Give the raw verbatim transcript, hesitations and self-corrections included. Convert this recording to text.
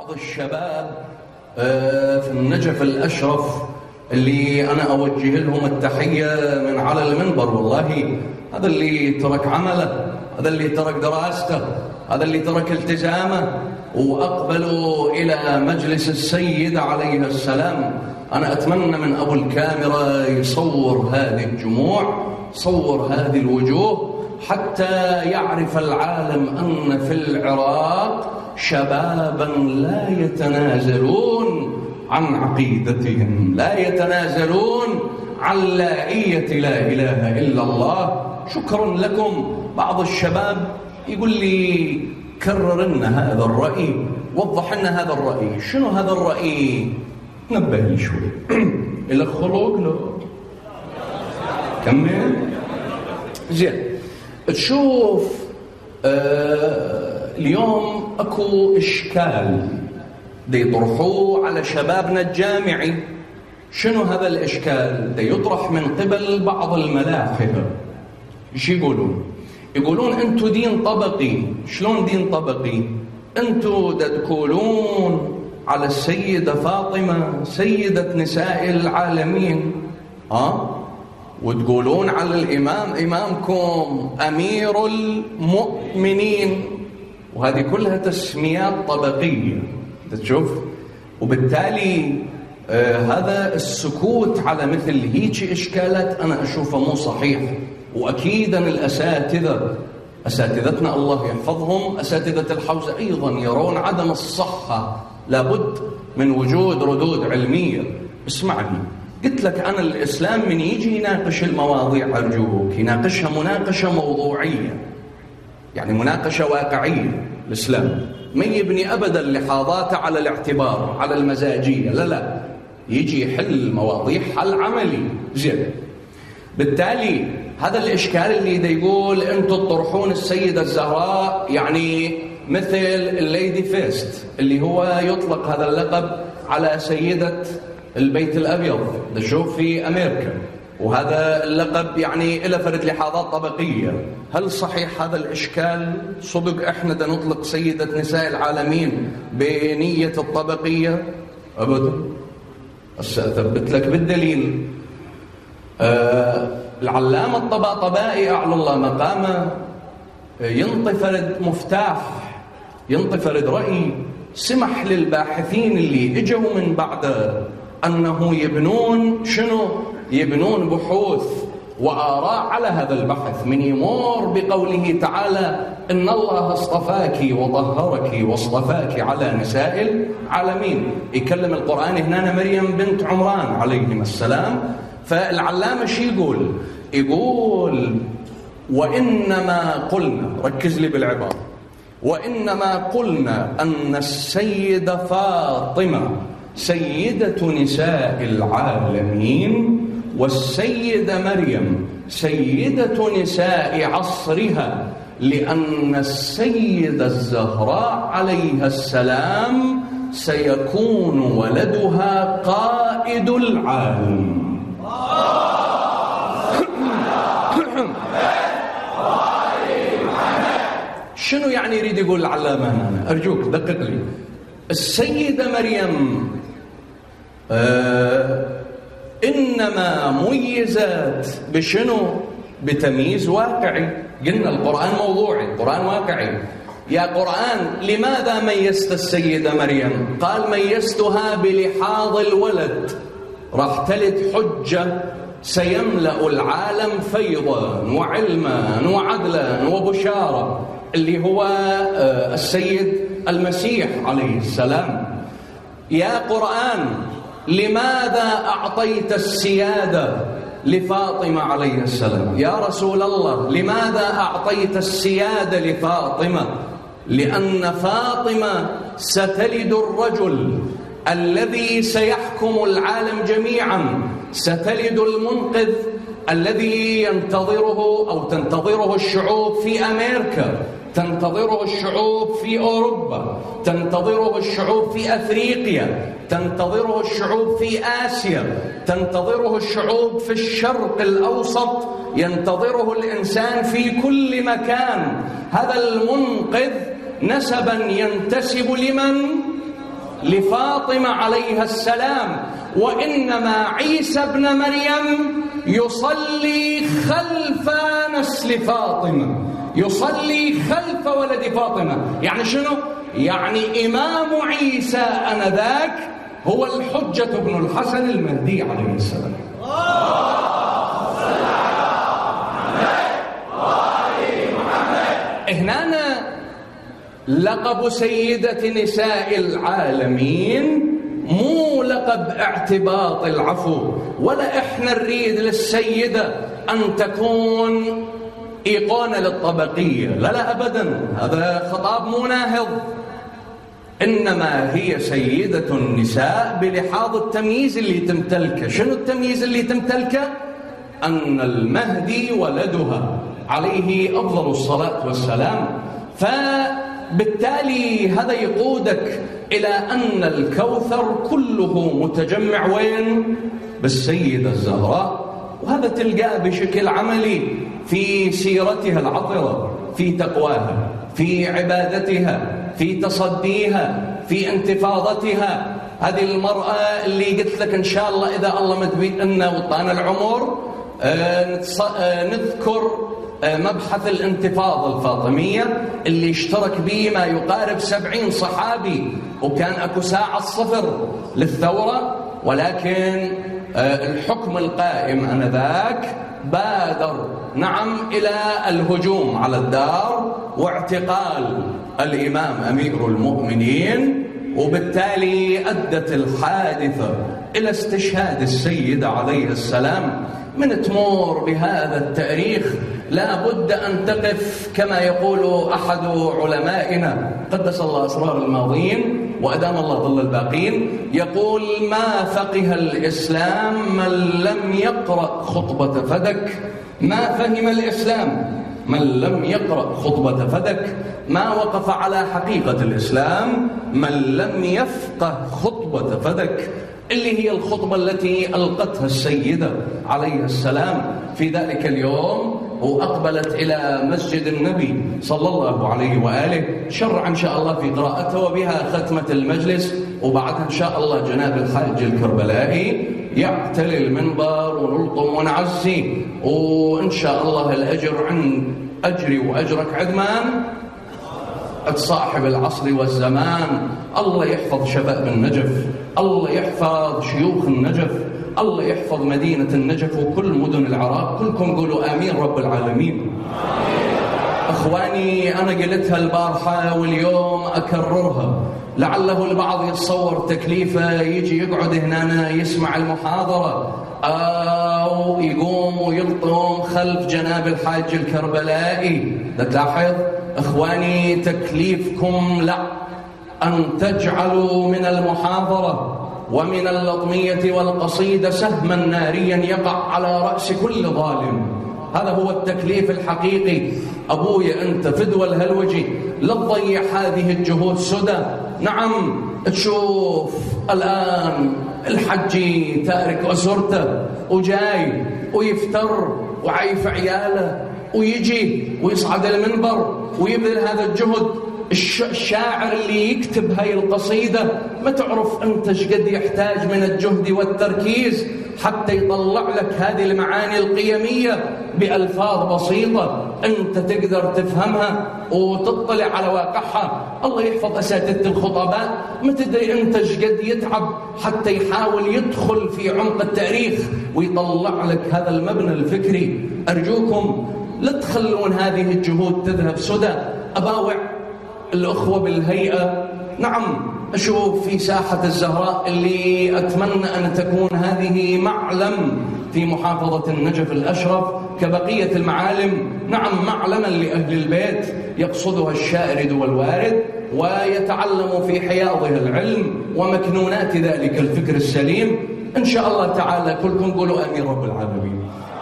بعض الشباب في النجف الأشرف اللي أنا أوجه لهم التحية من على المنبر. والله هذا اللي ترك عمله، هذا اللي ترك دراسته، هذا اللي ترك التزامه وأقبلوا إلى مجلس السيدة عليه السلام. أنا أتمنى من أبو الكاميرا يصور هذه الجموع، صور هذه الوجوه، حتى يعرف العالم أن في العراق شبابا لا يتنازلون عن عقيدتهم، لا يتنازلون عن لائية لا إله إلا الله. شكرا لكم. بعض الشباب يقول لي كرر لنا هذا الرأي، وضح لنا هذا الرأي. شنو هذا الرأي؟ نبه لي شوي. إلى خلق له كمل زين. تشوف آه اليوم اكو اشكال دي يطرحوه على شبابنا الجامعي. شنو هذا الاشكال؟ دي يطرح من قبل بعض الملاحدة. ايش يقولون؟ يقولون انتو دين طبقي. شلون دين طبقي؟ انتو تقولون على السيدة فاطمة سيدة نساء العالمين، ها؟ وتقولون على الإمام إمامكم أمير المؤمنين، وهذه كلها تسميات طبقية تشوف. وبالتالي آه هذا السكوت على مثل هيك إشكالات أنا أشوفه مو صحيح. وأكيدا الأساتذة أساتذتنا الله يحفظهم، أساتذة الحوزة أيضا يرون عدم الصحة، لابد من وجود ردود علمية. اسمعني، قلت لك أنا الإسلام من يجي يناقش المواضيع أرجوك يناقشها مناقشة موضوعية، يعني مناقشة واقعية. الإسلام ما يبني أبدا لحاظاته على الاعتبار، على المزاجية، لا لا، يجي يحل المواضيع حل عملي. زين. بالتالي هذا الإشكال اللي دا يقول أنتم تطرحون السيدة الزهراء يعني مثل الليدي فيست اللي هو يطلق هذا اللقب على سيدة البيت الأبيض نشوف في أمريكا، وهذا اللقب يعني إلى فرد لحاظات طبقية. هل صحيح هذا الإشكال؟ صدق إحنا دا نطلق سيدة نساء العالمين بنية الطبقية؟ أبدا. أثبت لك بالدليل. آه العلامة الطباطبائي أعلى الله مقامه ينطي فرد مفتاح، ينطي فرد رأي، سمح للباحثين اللي اجوا من بعده أنه يبنون شنو؟ يبنون بحوث وآراء على هذا البحث، من يمر بقوله تعالى إن الله اصطفاك وطهرك واصطفاك على نساء العالمين. يكلم القرآن هنا مريم بنت عمران عليهم السلام. فالعلامة شي يقول؟ يقول وإنما قلنا، ركز لي بالعبارة، وإنما قلنا أن السيدة فاطمة سيدة نساء العالمين والسيدة مريم سيدة نساء عصرها، لأن السيدة الزهراء عليها السلام سيكون ولدها قائد العالم. شنو يعني يريد يقول العلامة هنا؟ أرجوك دقق لي. السيدة مريم آه إنما ميزات بشنو؟ بتمييز واقعي. قلنا القرآن موضوعي، القرآن واقعي. يا قرآن لماذا ميزت السيدة مريم؟ قال ميزتها بلحاظ الولد، راح تلد حجة سيملأ العالم فيضا وعلما وعدلا وبشارة، اللي هو السيد المسيح عليه السلام. يا قرآن لماذا أعطيت السيادة لفاطمة عليه السلام؟ يا رسول الله لماذا أعطيت السيادة لفاطمة؟ لأن فاطمة ستلد الرجل الذي سيحكم العالم جميعا، ستلد المنقذ الذي ينتظره أو تنتظره الشعوب في أمريكا، تنتظره الشعوب في أوروبا، تنتظره الشعوب في أفريقيا، تنتظره الشعوب في آسيا، تنتظره الشعوب في الشرق الأوسط، ينتظره الإنسان في كل مكان. هذا المنقذ نسبا ينتسب لمن؟ لفاطمة عليها السلام، وإنما عيسى ابن مريم يصلي خلف نسل فاطمة، يصلي خلف ولد فاطمة. يعني شنو؟ يعني إمام عيسى آنذاك هو الحجة بن الحسن المهدي عليه السلام. هنا لقب سيدة نساء العالمين مو لقب اعتباط العفو، ولا احنا نريد للسيدة أن تكون إيقونة للطبقية، لا لا أبدا، هذا خطاب مو ناهض. إنما هي سيدة النساء بلحاظ التمييز اللي تمتلكه. شنو التمييز اللي تمتلكه؟ أن المهدي ولدها عليه أفضل الصلاة والسلام. فبالتالي هذا يقودك إلى أن الكوثر كله متجمع وين؟ بالسيدة الزهراء. وهذا تلقاه بشكل عملي في سيرتها العطرة، في تقواها، في عبادتها، في تصديها، في انتفاضتها. هذه المرأة اللي قلت لك إن شاء الله إذا الله مدبي لنا وطانا العمر نذكر مبحث الانتفاضة الفاطمية اللي اشترك به ما يقارب سبعين صحابي، وكان أكو ساعة الصفر للثورة، ولكن الحكم القائم آنذاك بادر نعم إلى الهجوم على الدار واعتقال الإمام أمير المؤمنين، وبالتالي أدت الحادثة إلى استشهاد السيدة عليه السلام. من تمور بهذا التاريخ لا بد أن تقف كما يقول أحد علمائنا قدس الله أسرار الماضين وأدام الله ظل الباقين، يقول: ما فقه الإسلام من لم يقرأ خطبة فدك، ما فهم الإسلام من لم يقرأ خطبة فدك، ما وقف على حقيقة الإسلام من لم يفقه خطبة فدك، اللي هي الخطبة التي ألقتها السيدة عليه السلام في ذلك اليوم، وأقبلت إلى مسجد النبي صلى الله عليه وآله. شرع إن شاء الله في قراءتها وبها ختمة المجلس، وبعدها إن شاء الله جناب الحاج الكربلائي يعتلي المنبر ونلطم ونعزي، وإن شاء الله الأجر عند أجري وأجرك عدمان صاحب العصر والزمان. الله يحفظ شباب النجف، الله يحفظ شيوخ النجف، الله يحفظ مدينة النجف وكل مدن العراق. كلكم قولوا آمين رب العالمين. أخواني، أنا قلتها البارحة واليوم أكررها، لعله البعض يتصور تكليفه يجي يقعد هنا يسمع المحاضرة أو يقوم ويلطم خلف جناب الحاج الكربلائي. تلاحظ إخواني، تكليفكم لا أن تجعلوا من المحاضرة ومن اللطمية والقصيدة سهما ناريا يقع على رأس كل ظالم. هذا هو التكليف الحقيقي. أبويا أنت فدوى الهلوجي، لا تضيع هذه الجهود سدى. نعم، تشوف الآن الحجي تارك أسرته وجاي ويفتر وعايف عياله ويجي ويصعد المنبر ويبذل هذا الجهد. الشاعر اللي يكتب هاي القصيدة ما تعرف أنت شقد يحتاج من الجهد والتركيز حتى يطلع لك هذه المعاني القيمية بألفاظ بسيطة أنت تقدر تفهمها وتطلع على واقعها. الله يحفظ أساتذة الخطباء، ما تدري أنت شقد يتعب حتى يحاول يدخل في عمق التاريخ ويطلع لك هذا المبنى الفكري. أرجوكم لا تخلون هذه الجهود تذهب سدى. أباوع الأخوة بالهيئة، نعم أشوف في ساحة الزهراء اللي أتمنى أن تكون هذه معلم في محافظة النجف الأشرف كبقية المعالم، نعم معلما لأهل البيت يقصدها الشارد والوارد ويتعلم في حياضها العلم ومكنونات ذلك الفكر السليم. إن شاء الله تعالى كلكم قولوا آمين رب العالمين.